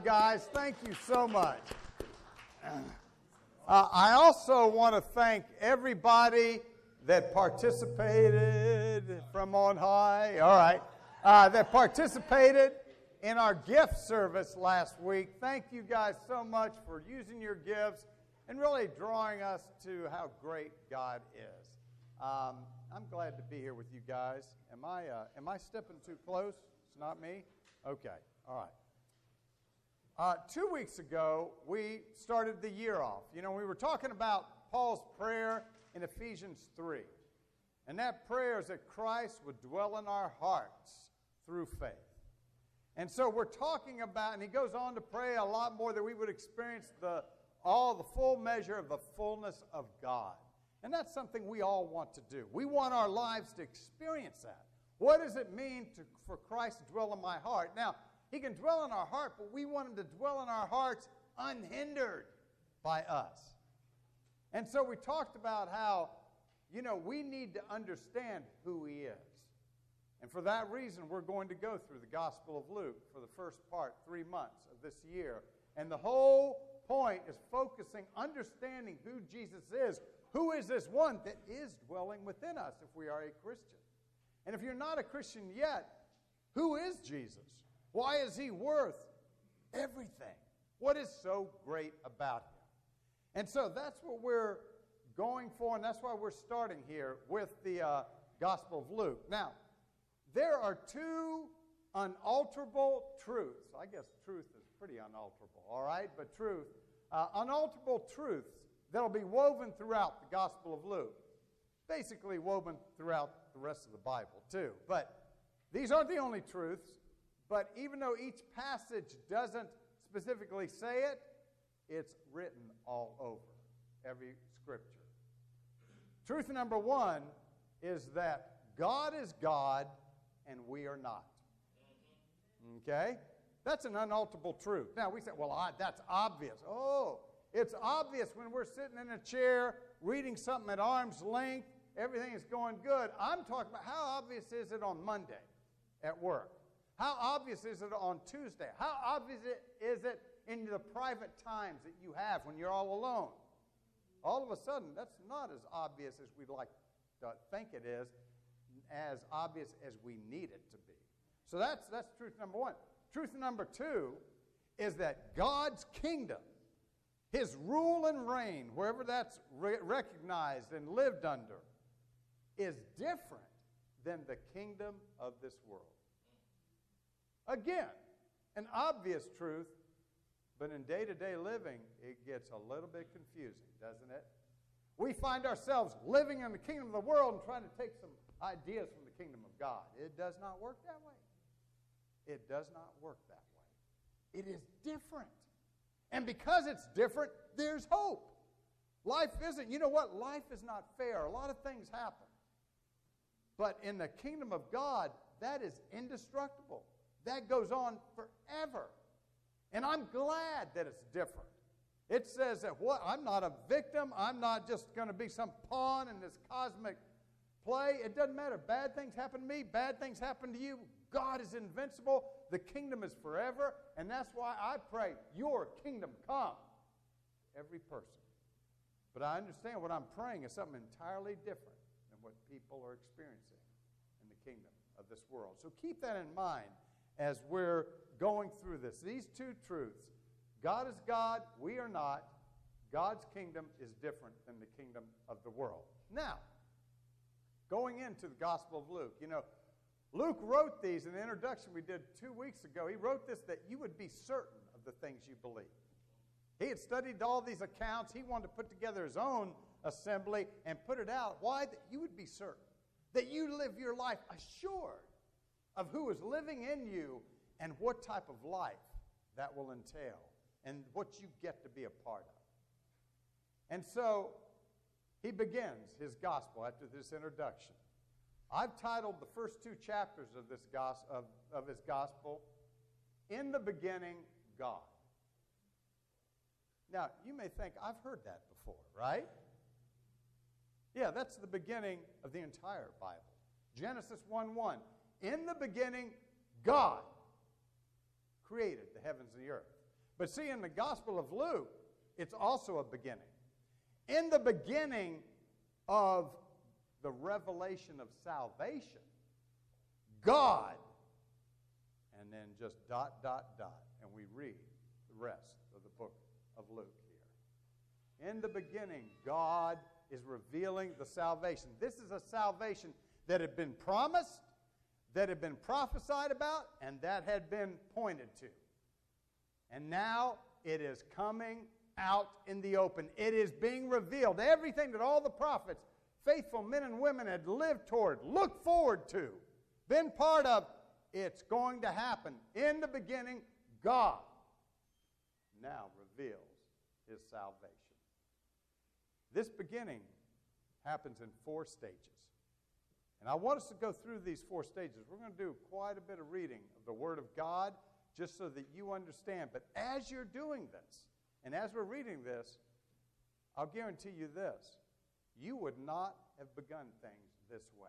guys. Thank you so much. I also want to thank everybody that participated from on high. All right. That participated in our gift service last week. Thank you guys so much for using your gifts and really drawing us to how great God is. I'm glad to be here with you guys. Am I stepping too close? It's not me? Okay. All right. 2 weeks ago, we started the year off. You know, we were talking about Paul's prayer in Ephesians 3. And that prayer is that Christ would dwell in our hearts through faith. And so we're talking about, and he goes on to pray a lot more, that we would experience the full measure of the fullness of God. And that's something we all want to do. We want our lives to experience that. What does it mean for Christ to dwell in my heart? Now, he can dwell in our heart, but we want him to dwell in our hearts unhindered by us. And so we talked about how, you know, we need to understand who he is. And for that reason, we're going to go through the Gospel of Luke for the first part, 3 months of this year. And the whole point is focusing, understanding who Jesus is. Who is this one that is dwelling within us if we are a Christian? And if you're not a Christian yet, who is Jesus? Why is he worth everything? What is so great about him? And so that's what we're going for, and that's why we're starting here with the Gospel of Luke. Now, there are two unalterable truths. I guess truth is pretty unalterable, all right? But truth, unalterable truths that'll be woven throughout the Gospel of Luke. Basically woven throughout the rest of the Bible, too. But these aren't the only truths. But even though each passage doesn't specifically say it, it's written all over every scripture. Truth number one is that God is God and we are not. Okay? That's an unalterable truth. Now, we say, well, that's obvious. Oh, it's obvious when we're sitting in a chair reading something at arm's length, everything is going good. I'm talking about how obvious is it on Monday at work? How obvious is it on Tuesday? How obvious is it in the private times that you have when you're all alone? All of a sudden, that's not as obvious as we'd like to think it is, as obvious as we need it to be. So that's truth number one. Truth number two is that God's kingdom, his rule and reign, wherever that's recognized and lived under, is different than the kingdom of this world. Again, an obvious truth, but in day-to-day living, it gets a little bit confusing, doesn't it? We find ourselves living in the kingdom of the world and trying to take some ideas from the kingdom of God. It does not work that way. It does not work that way. It is different. And because it's different, there's hope. Life isn't, you know what? Life is not fair. A lot of things happen. But in the kingdom of God, that is indestructible. That goes on forever. And I'm glad that it's different. It says that I'm not a victim. I'm not just going to be some pawn in this cosmic play. It doesn't matter. Bad things happen to me. Bad things happen to you. God is invincible. The kingdom is forever. And that's why I pray, your kingdom come. Every person. But I understand what I'm praying is something entirely different than what people are experiencing in the kingdom of this world. So keep that in mind as we're going through this. These two truths, God is God, we are not. God's kingdom is different than the kingdom of the world. Now, going into the Gospel of Luke, you know, Luke wrote these in the introduction we did 2 weeks ago. He wrote this that you would be certain of the things you believe. He had studied all these accounts. He wanted to put together his own assembly and put it out. Why? That you would be certain. That you live your life assured of who is living in you and what type of life that will entail and what you get to be a part of. And so he begins his gospel after this introduction. I've titled the first 2 chapters of this of his gospel, In the Beginning, God. Now, you may think, I've heard that before, right? Yeah, that's the beginning of the entire Bible. Genesis 1:1. In the beginning, God created the heavens and the earth. But see, in the Gospel of Luke, it's also a beginning. In the beginning of the revelation of salvation, God, and then just ... and we read the rest of the book of Luke here. In the beginning, God is revealing the salvation. This is a salvation that had been promised, that had been prophesied about, and that had been pointed to. And now it is coming out in the open. It is being revealed. Everything that all the prophets, faithful men and women, had lived toward, looked forward to, been part of, it's going to happen. In the beginning, God now reveals his salvation. This beginning happens in 4 stages. And I want us to go through these 4 stages. We're going to do quite a bit of reading of the Word of God just so that you understand. But as you're doing this, and as we're reading this, I'll guarantee you this. You would not have begun things this way.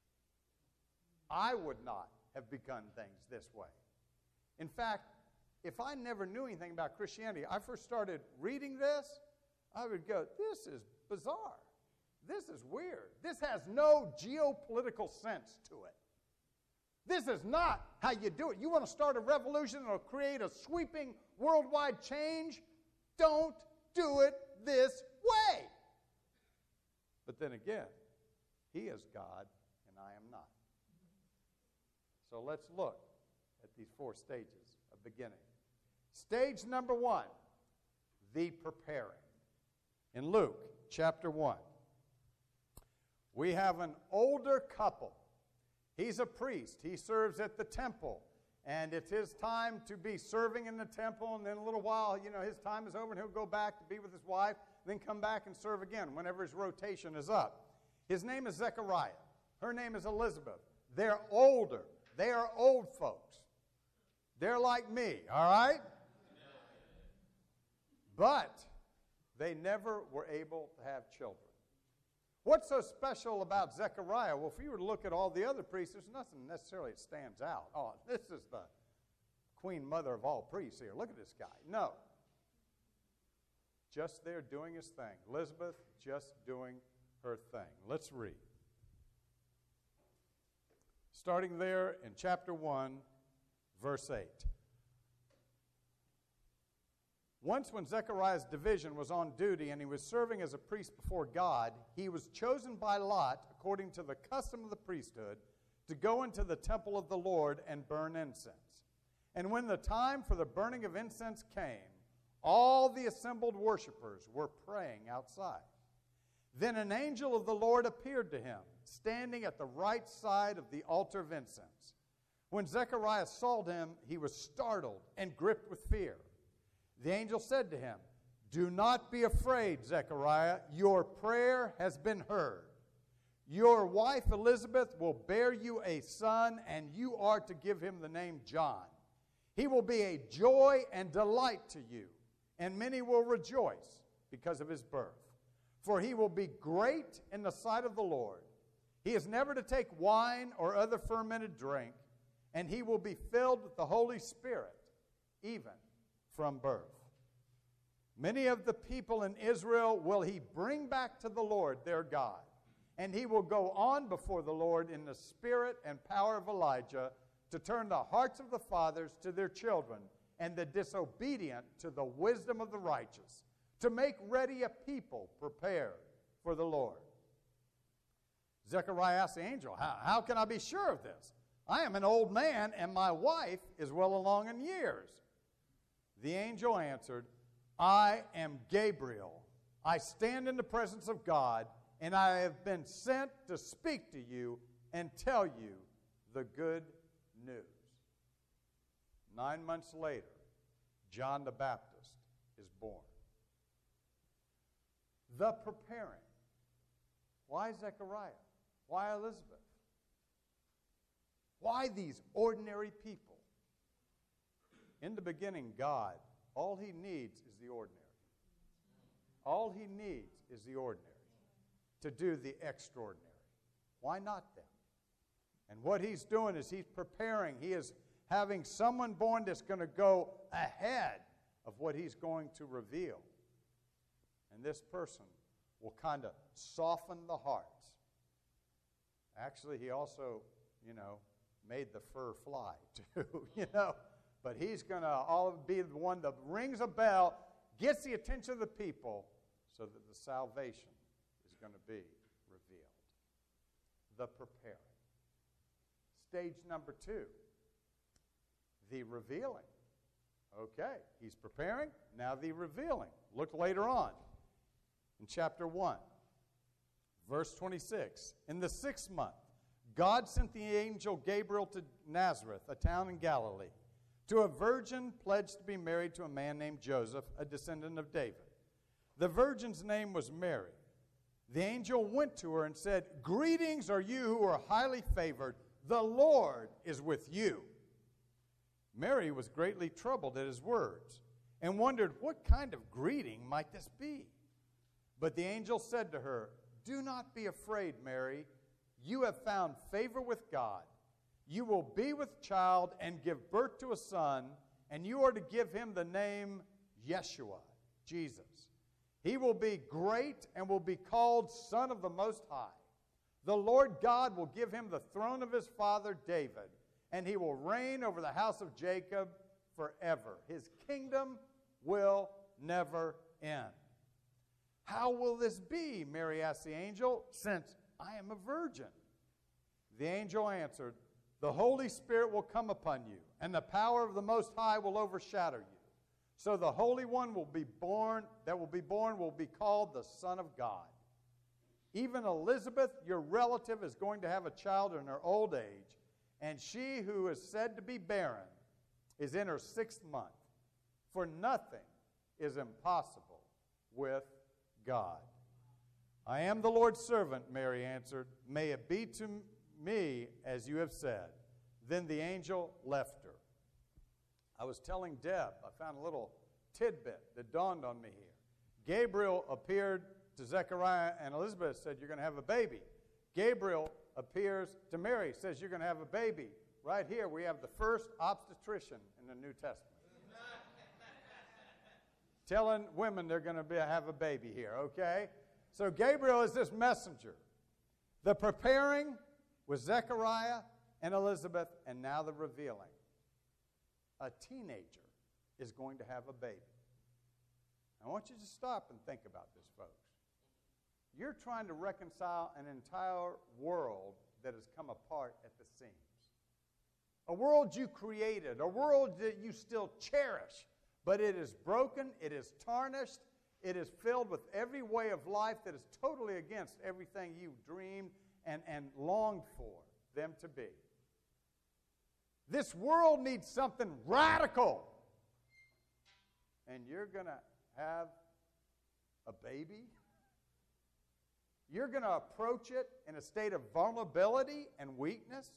I would not have begun things this way. In fact, if I never knew anything about Christianity, I first started reading this, I would go, this is bizarre. This is weird. This has no geopolitical sense to it. This is not how you do it. You want to start a revolution or create a sweeping worldwide change? Don't do it this way. But then again, he is God and I am not. So let's look at these 4 stages of beginning. Stage number 1, the preparing. In Luke chapter 1, we have an older couple. He's a priest. He serves at the temple. And it's his time to be serving in the temple. And then a little while, his time is over and he'll go back to be with his wife, then come back and serve again whenever his rotation is up. His name is Zechariah. Her name is Elizabeth. They're older. They are old folks. They're like me, all right? But they never were able to have children. What's so special about Zechariah? Well, if you were to look at all the other priests, there's nothing necessarily that stands out. Oh, this is the queen mother of all priests here. Look at this guy. No. Just there doing his thing. Elizabeth just doing her thing. Let's read. Starting there in chapter 1, verse 8. Once when Zechariah's division was on duty and he was serving as a priest before God, he was chosen by lot, according to the custom of the priesthood, to go into the temple of the Lord and burn incense. And when the time for the burning of incense came, all the assembled worshipers were praying outside. Then an angel of the Lord appeared to him, standing at the right side of the altar of incense. When Zechariah saw him, he was startled and gripped with fear. The angel said to him, "Do not be afraid, Zechariah. Your prayer has been heard. Your wife Elizabeth will bear you a son, and you are to give him the name John. He will be a joy and delight to you, and many will rejoice because of his birth. For he will be great in the sight of the Lord. He is never to take wine or other fermented drink, and he will be filled with the Holy Spirit, even from birth. Many of the people in Israel will he bring back to the Lord their God, and he will go on before the Lord in the spirit and power of Elijah to turn the hearts of the fathers to their children and the disobedient to the wisdom of the righteous, to make ready a people prepared for the Lord." Zechariah asked the angel, how can I be sure of this? I am an old man, and my wife is well along in years. The angel answered, "I am Gabriel. I stand in the presence of God, and I have been sent to speak to you and tell you the good news." 9 months later, John the Baptist is born. The preparing. Why Zechariah? Why Elizabeth? Why these ordinary people? In the beginning, God, all he needs is the ordinary. All he needs is the ordinary to do the extraordinary. Why not them? And what he's doing is he's preparing. He is having someone born that's going to go ahead of what he's going to reveal. And this person will kind of soften the hearts. Actually, he also, made the fur fly too, But he's going to be the one that rings a bell, gets the attention of the people, so that the salvation is going to be revealed. The preparing. Stage number 2, the revealing. Okay, he's preparing, now the revealing. Look later on in chapter 1, verse 26. In the 6th month, God sent the angel Gabriel to Nazareth, a town in Galilee, to a virgin pledged to be married to a man named Joseph, a descendant of David. The virgin's name was Mary. The angel went to her and said, "Greetings are you who are highly favored. The Lord is with you." Mary was greatly troubled at his words and wondered what kind of greeting might this be. But the angel said to her, "Do not be afraid, Mary. You have found favor with God. You will be with child and give birth to a son, and you are to give him the name Yeshua, Jesus. He will be great and will be called Son of the Most High. The Lord God will give him the throne of his father David, and he will reign over the house of Jacob forever. His kingdom will never end." "How will this be?" Mary asked the angel, "since I am a virgin?" The angel answered, "The Holy Spirit will come upon you, and the power of the Most High will overshadow you. So the Holy One will be born will be called the Son of God. Even Elizabeth, your relative, is going to have a child in her old age, and she who is said to be barren is in her 6th month. For nothing is impossible with God." "I am the Lord's servant," Mary answered. "May it be to me as you have said." Then the angel left her. I was telling Deb, I found a little tidbit that dawned on me here. Gabriel appeared to Zechariah and Elizabeth, said, "You're going to have a baby." Gabriel appears to Mary, says, "You're going to have a baby." Right here we have the first obstetrician in the New Testament. Telling women they're going to have a baby here, okay? So Gabriel is this messenger. The preparing was Zechariah and Elizabeth, and now the revealing. A teenager is going to have a baby. I want you to stop and think about this, folks. You're trying to reconcile an entire world that has come apart at the seams. A world you created, a world that you still cherish, but it is broken, it is tarnished, it is filled with every way of life that is totally against everything you dreamed and longed for them to be. This world needs something radical. And you're going to have a baby? You're going to approach it in a state of vulnerability and weakness?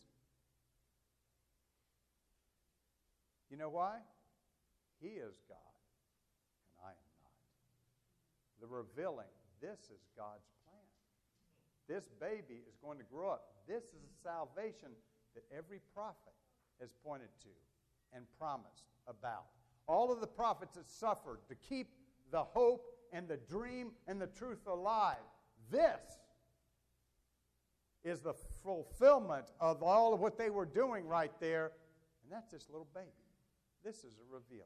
You know why? He is God, and I am not. The revealing, this is God's plan. This baby is going to grow up. This is a salvation that every prophet has pointed to and promised about. All of the prophets that suffered to keep the hope and the dream and the truth alive. This is the fulfillment of all of what they were doing right there, and that's this little baby. This is a revealing.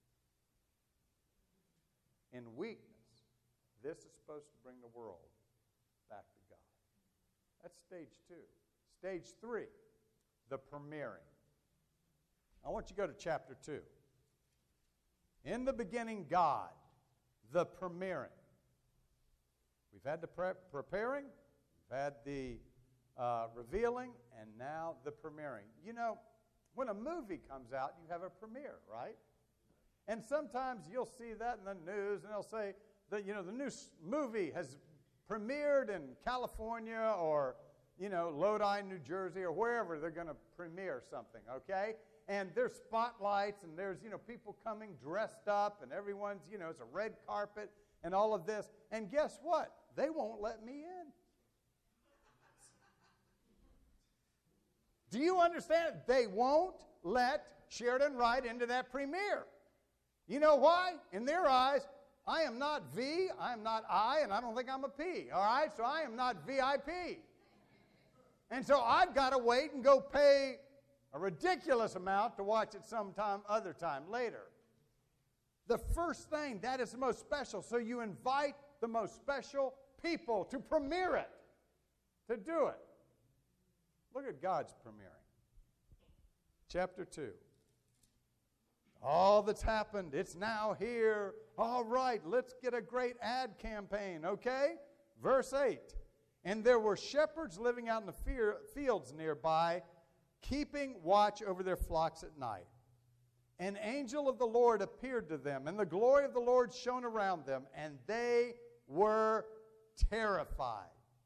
In weakness, this is supposed to bring the world back to God. That's stage 2. Stage 3, the premiering. I want you to go to chapter 2. In the beginning, God, the premiering. We've had the preparing, we've had the revealing, and now the premiering. You know, when a movie comes out, you have a premiere, right? And sometimes you'll see that in the news, and they'll say that, the new movie has premiered in California or, Lodi, New Jersey, or wherever they're going to premiere something, okay? And there's spotlights, and there's, people coming dressed up, and everyone's, it's a red carpet and all of this. And guess what? They won't let me in. Do you understand? They won't let Sheridan Wright into that premiere. You know why? In their eyes, I am not V, I am not I, and I don't think I'm a P. All right? So I am not VIP. And so I've got to wait and go pay a ridiculous amount to watch it sometime other time later. The first thing, that is the most special. So you invite the most special people to premiere it, to do it. Look at God's premiering. Chapter 2. All that's happened, it's now here. All right, let's get a great ad campaign, okay? Verse 8. And there were shepherds living out in the fields nearby, keeping watch over their flocks at night. An angel of the Lord appeared to them, and the glory of the Lord shone around them, and they were terrified.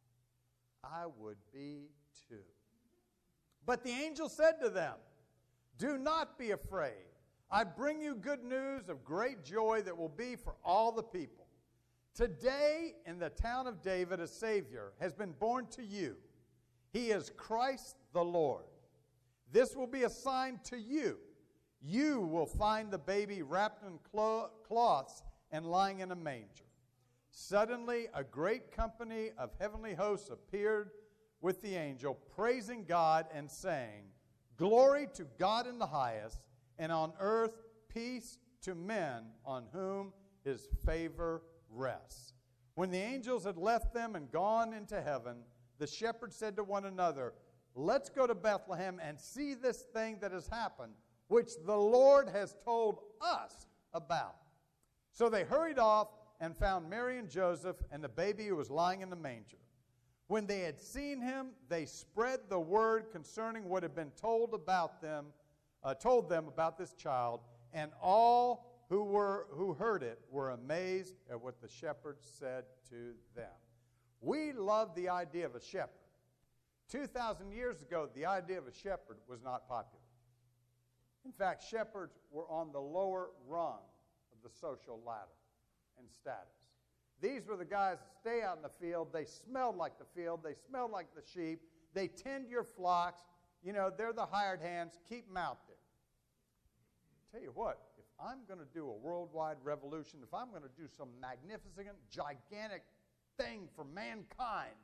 I would be too. But the angel said to them, do not be afraid. I bring you good news of great joy that will be for all the people. Today, in the town of David, a Savior has been born to you. He is Christ the Lord. This will be a sign to you. You will find the baby wrapped in cloths and lying in a manger. Suddenly, a great company of heavenly hosts appeared with the angel, praising God and saying, Glory to God in the highest, and on earth peace to men on whom his favor rests. When the angels had left them and gone into heaven, the shepherds said to one another, Let's go to Bethlehem and see this thing that has happened, which the Lord has told us about. So they hurried off and found Mary and Joseph and the baby who was lying in the manger. When they had seen him, they spread the word concerning what had been told them about this child, and all who heard it were amazed at what the shepherds said to them. We love the idea of a shepherd. 2,000 years ago, the idea of a shepherd was not popular. In fact, shepherds were on the lower rung of the social ladder and status. These were the guys that stay out in the field. They smelled like the field. They smelled like the sheep. They tend your flocks. You know, they're the hired hands. Keep them out there. Tell you what, if I'm going to do a worldwide revolution, if I'm going to do some magnificent, gigantic thing for mankind,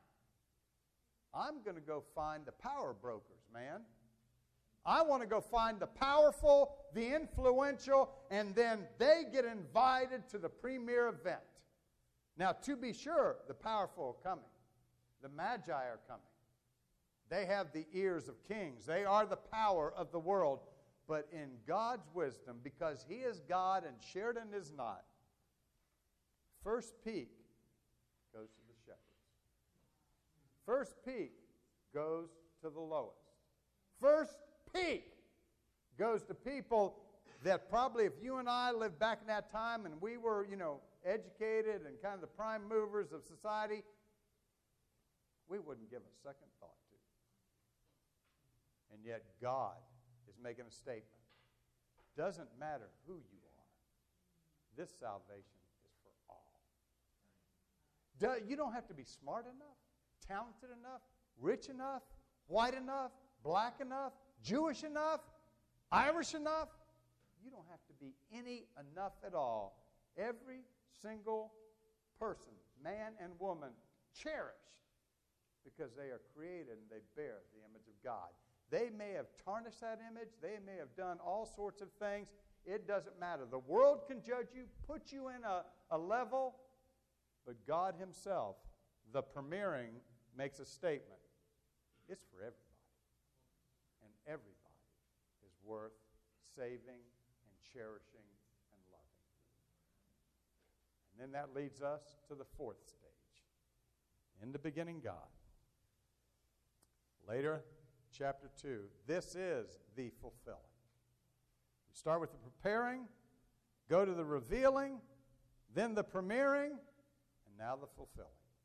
I'm going to go find the power brokers, man. I want to go find the powerful, the influential, and then they get invited to the premier event. Now, to be sure, the powerful are coming. The Magi are coming. They have the ears of kings. They are the power of the world. But in God's wisdom, because He is God and Sheridan is not, first peak goes to the shepherds. First peak goes to the lowest. First peak goes to people that probably, if you and I lived back in that time and we were, educated and kind of the prime movers of society, we wouldn't give a second thought to. And yet God is making a statement. Doesn't matter who you are. This salvation is for all. You don't have to be smart enough, talented enough, rich enough, white enough, black enough, Jewish enough, Irish enough. You don't have to be any enough at all. Every single person, man and woman, cherished because they are created and they bear the image of God. They may have tarnished that image. They may have done all sorts of things. It doesn't matter. The world can judge you, put you in a level, but God Himself, the premiering, makes a statement. It's for everybody. And everybody is worth saving and cherishing and loving. And then that leads us to the fourth stage. In the beginning, God. Later, chapter 2, this is the fulfilling. We start with the preparing, go to the revealing, then the premiering, and now the fulfilling.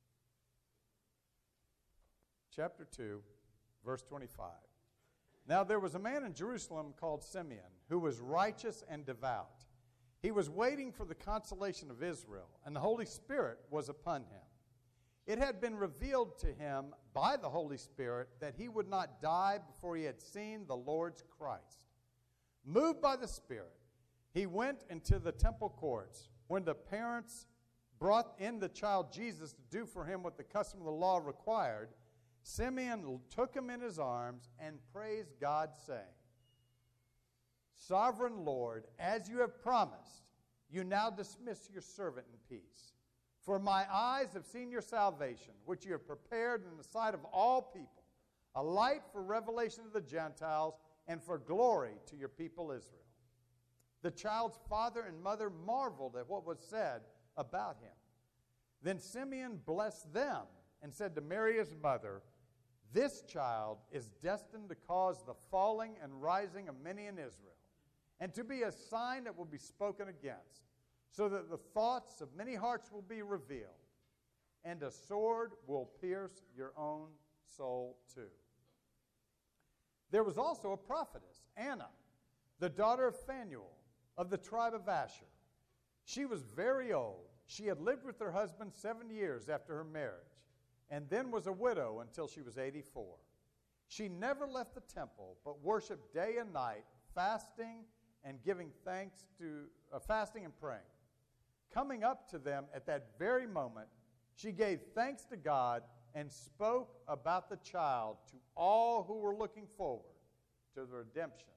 Chapter 2, verse 25. Now there was a man in Jerusalem called Simeon, who was righteous and devout. He was waiting for the consolation of Israel, and the Holy Spirit was upon him. It had been revealed to him by the Holy Spirit that he would not die before he had seen the Lord's Christ. Moved by the Spirit, He went into the temple courts. When the parents brought in the child Jesus to do for him what the custom of the law required, Simeon took him in his arms and praised God, saying, Sovereign Lord, as you have promised, you now dismiss your servant in peace. For my eyes have seen your salvation, which you have prepared in the sight of all people, a light for revelation of the Gentiles and for glory to your people Israel. The child's father and mother marveled at what was said about him. Then Simeon blessed them and said to Mary his mother, This child is destined to cause the falling and rising of many in Israel, and to be a sign that will be spoken against, so that the thoughts of many hearts will be revealed, and a sword will pierce your own soul too. There was also a prophetess, Anna, the daughter of Phanuel, of the tribe of Asher. She was very old. She had lived with her husband 7 years after her marriage, and then was a widow until she was 84. She never left the temple, but worshiped day and night, fasting and giving thanks to fasting and praying. Coming up to them at that very moment, she gave thanks to God and spoke about the child to all who were looking forward to the redemption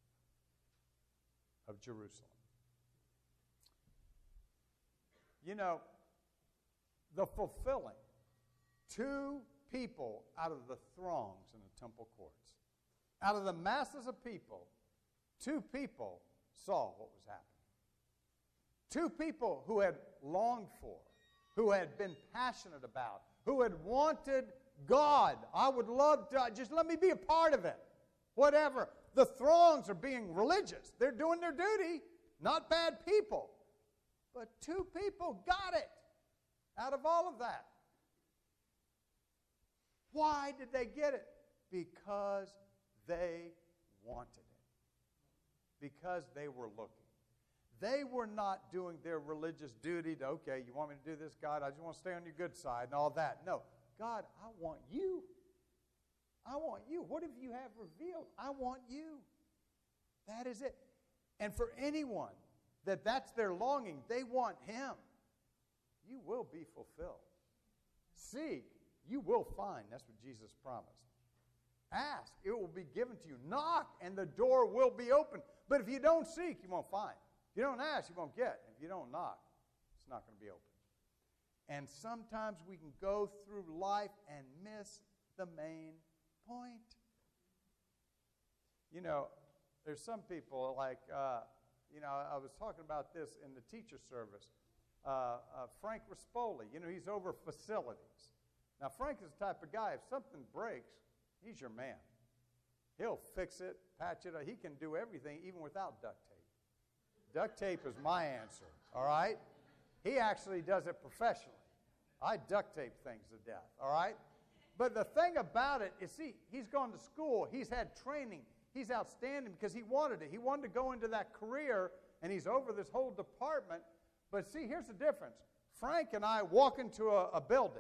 of Jerusalem. You know, the fulfilling, 2 people out of the throngs in the temple courts, out of the masses of people, 2 people saw what was happening. 2 people who had longed for, who had been passionate about, who had wanted God. I would love to, just let me be a part of it. Whatever. The throngs are being religious. They're doing their duty. Not bad people. But 2 people got it out of all of that. Why did they get it? Because they wanted it. Because they were looking. They were not doing their religious duty to, okay, you want me to do this, God? I just want to stay on your good side and all that. No. God, I want you. I want you. What have you have revealed? I want you. That is it. And for anyone that's their longing, they want him, you will be fulfilled. Seek, you will find. That's what Jesus promised. Ask, it will be given to you. Knock, and the door will be open. But if you don't seek, you won't find. If you don't ask, you won't get. If you don't knock, it's not going to be open. And sometimes we can go through life and miss the main point. You know, there's some people like, I was talking about this in the teacher service. Frank Rispoli, he's over facilities. Now, Frank is the type of guy, if something breaks, he's your man. He'll fix it, patch it up. He can do everything, even without duct tape. Duct tape is my answer, all right? He actually does it professionally. I duct tape things to death, all right? But the thing about it is, see, he's gone to school. He's had training. He's outstanding because he wanted it. He wanted to go into that career, and he's over this whole department. But see, here's the difference. Frank and I walk into a building.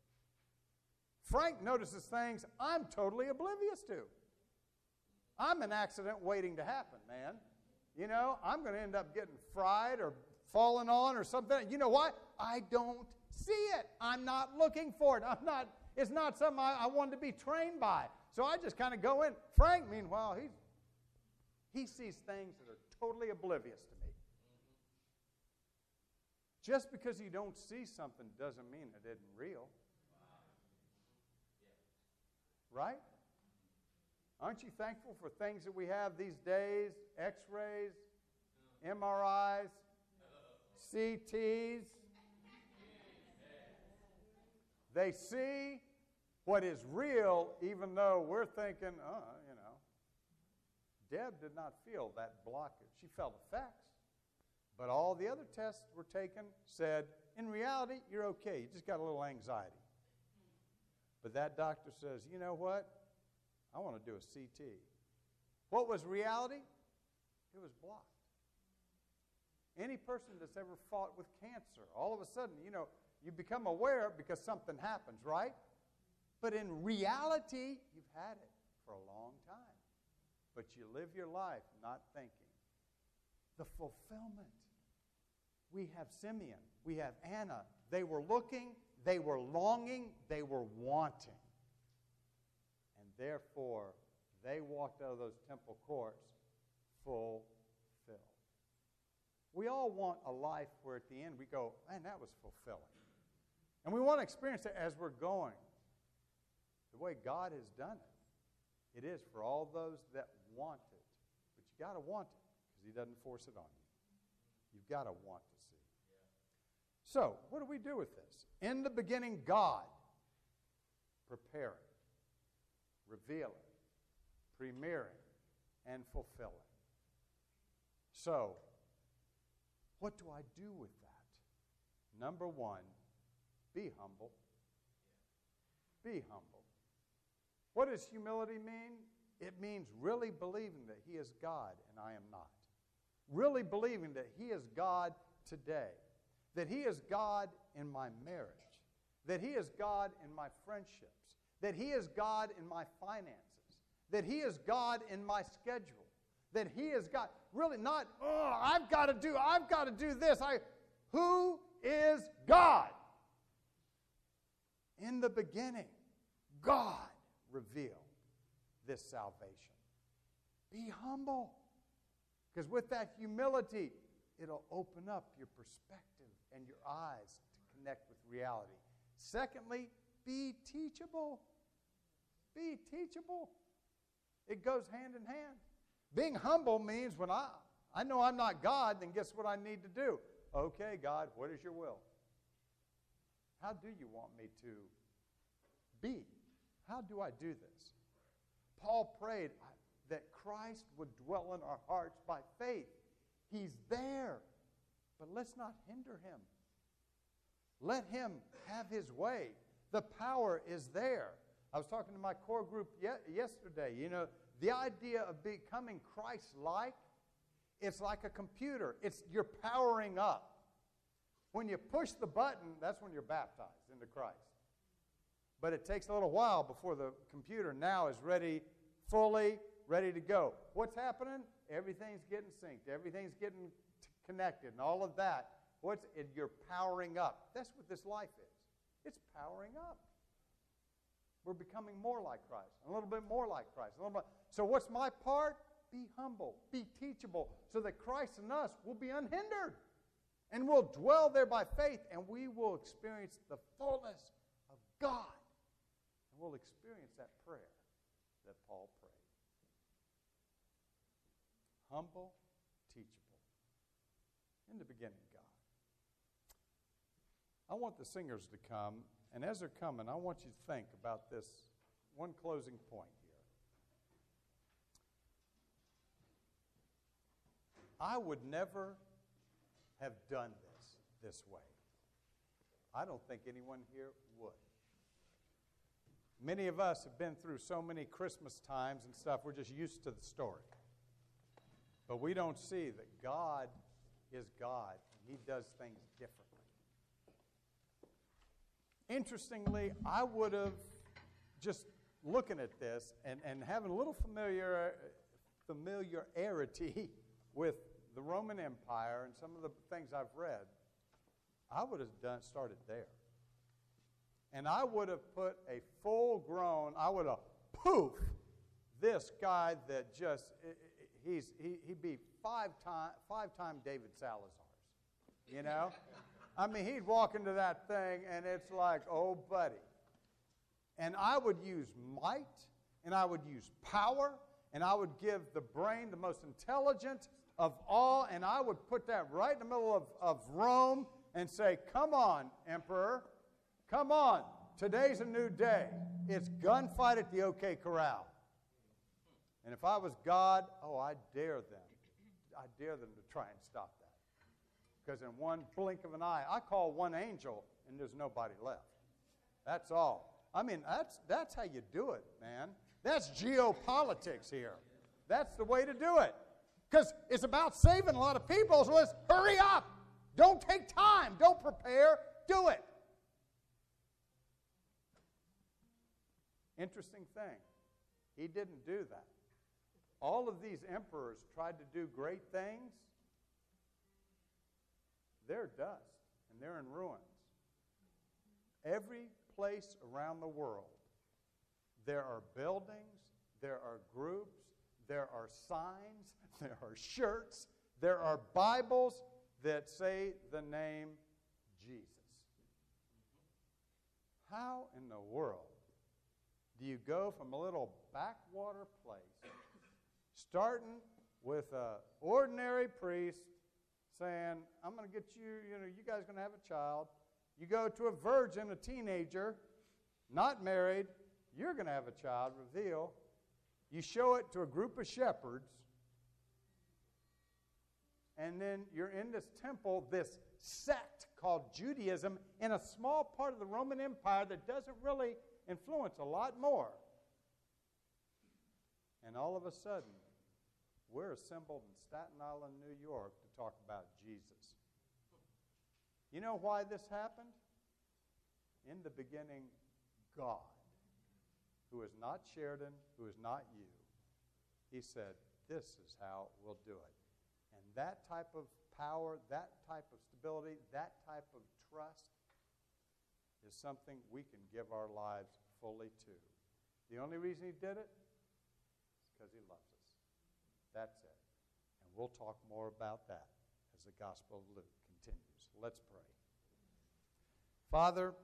Frank notices things I'm totally oblivious to. I'm an accident waiting to happen, man. I'm going to end up getting fried or falling on or something. You know what? I don't see it. I'm not looking for it. It's not something I wanted to be trained by. So I just kind of go in. Frank, meanwhile, he sees things that are totally oblivious to me. Just because you don't see something doesn't mean it isn't real. Right? Aren't you thankful for things that we have these days? X-rays, MRIs, CTs. They see what is real, even though we're thinking, Deb did not feel that blockage. She felt effects. But all the other tests were taken, said, in reality, you're okay. You just got a little anxiety. But that doctor says, you know what? I want to do a CT. What was reality? It was blocked. Any person that's ever fought with cancer, all of a sudden, you become aware because something happens, right? But in reality, you've had it for a long time. But you live your life not thinking. the fulfillment. We have Simeon. We have Anna. They were looking, they were longing, they were wanting. And therefore, they walked out of those temple courts fulfilled. We all want a life where at the end we go, man, that was fulfilling. And we want to experience it as we're going. The way God has done it, it is for all those that want it. But you got to want it because He doesn't force it on you. You've got to want to see. So, what do we do with this? In the beginning, God preparing, revealing, premiering, and fulfilling. So, what do I do with that? Number one, be humble. Be humble. What does humility mean? It means really believing that He is God and I am not. Really believing that He is God today. That He is God in my marriage. That He is God in my friendships. That He is God in my finances. That He is God in my schedule. That He is God. Really not, oh, I've got to do this. Who is God? In the beginning, God revealed this salvation. Be humble. Because with that humility, it'll open up your perspective and your eyes to connect with reality. Secondly, be teachable. Be teachable. It goes hand in hand. Being humble means when I know I'm not God, then guess what I need to do? Okay, God, what is your will? How do you want me to be? How do I do this? Paul prayed that Christ would dwell in our hearts by faith. He's there, but let's not hinder Him. Let Him have His way. The power is there. I was talking to my core group yesterday. You know, the idea of becoming Christ-like, it's like a computer. You're powering up. When you push the button, that's when you're baptized into Christ. But it takes a little while before the computer now is fully ready to go. What's happening? Everything's getting synced. Everything's getting connected and all of that. You're powering up. That's what this life is. It's powering up. We're becoming more like Christ, a little bit more like Christ. So what's my part? Be humble, be teachable, so that Christ in us will be unhindered. And we'll dwell there by faith, and we will experience the fullness of God. And we'll experience that prayer that Paul prayed. Humble, teachable. In the beginning, God. I want the singers to come, and as they're coming, I want you to think about this one closing point here. I would never have done this way. I don't think anyone here would. Many of us have been through so many Christmas times and stuff, we're just used to the story. But we don't see that God is God, and He does things differently. Interestingly, I would have, just looking at this and having a little familiarity with the Roman Empire and some of the things I've read, I would have started there. And I would have put a full-grown, I would have, this guy that just, he'd be five-time David Salazar's, you know? I mean, he'd walk into that thing, and it's like, oh, buddy. And I would use might, and I would use power, and I would give the brain the most intelligent of all, and I would put that right in the middle of Rome and say, come on, Emperor, come on. Today's a new day. It's gunfight at the OK Corral. And if I was God, I dare them. I dare them to try and stop that. Because in one blink of an eye, I call one angel, and there's nobody left. That's all. I mean, that's how you do it, man. That's geopolitics here. That's the way to do it. Because it's about saving a lot of people, so let's hurry up. Don't take time. Don't prepare. Do it. Interesting thing. He didn't do that. All of these emperors tried to do great things, they're dust and they're in ruins. Every place around the world, there are buildings, there are groups, there are signs, there are shirts, there are Bibles that say the name Jesus. How in the world do you go from a little backwater place, starting with an ordinary priest saying, I'm going to get you, you guys are going to have a child. You go to a virgin, a teenager, not married, you're going to have a child, reveal. You show it to a group of shepherds, and then you're in this temple, this sect called Judaism, in a small part of the Roman Empire that doesn't really influence a lot more. And all of a sudden, we're assembled in Staten Island, New York, to talk about Jesus. You know why this happened? In the beginning, God, who is not Sheridan, who is not you, he said, this is how we'll do it. And that type of power, that type of stability, that type of trust is something we can give our lives fully to. The only reason he did it is because he loves us. That's it. And we'll talk more about that as the Gospel of Luke continues. Let's pray. Father,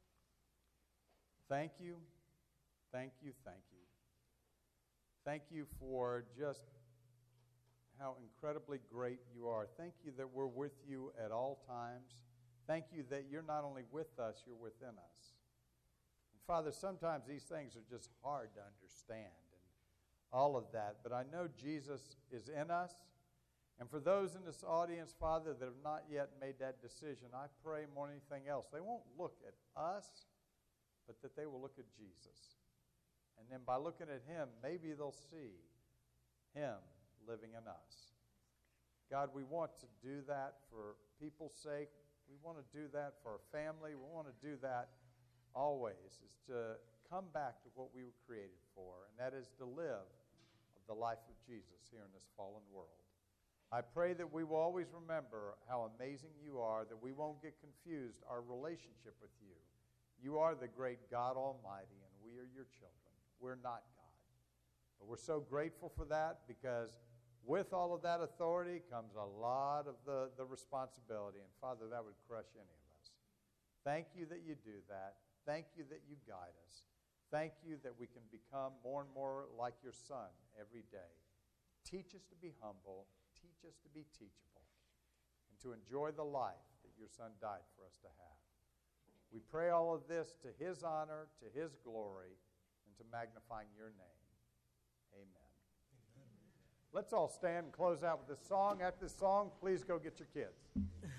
thank you, thank you, thank you. Thank you for just how incredibly great you are. Thank you that we're with you at all times. Thank you that you're not only with us, you're within us. And Father, sometimes these things are just hard to understand and all of that, but I know Jesus is in us. And for those in this audience, Father, that have not yet made that decision, I pray more than anything else, they won't look at us, but that they will look at Jesus. And then by looking at him, maybe they'll see him living in us. God, we want to do that for people's sake. We want to do that for our family. We want to do that always, is to come back to what we were created for, and that is to live the life of Jesus here in this fallen world. I pray that we will always remember how amazing you are, that we won't get confused our relationship with you. You are the great God Almighty, and we are your children. We're not God. But we're so grateful for that, because with all of that authority comes a lot of the responsibility. And Father, that would crush any of us. Thank you that you do that. Thank you that you guide us. Thank you that we can become more and more like your Son every day. Teach us to be humble. Teach us to be teachable. And to enjoy the life that your Son died for us to have. We pray all of this to his honor, to his glory, and to magnifying your name. Amen. Let's all stand and close out with this song. After this song, please go get your kids.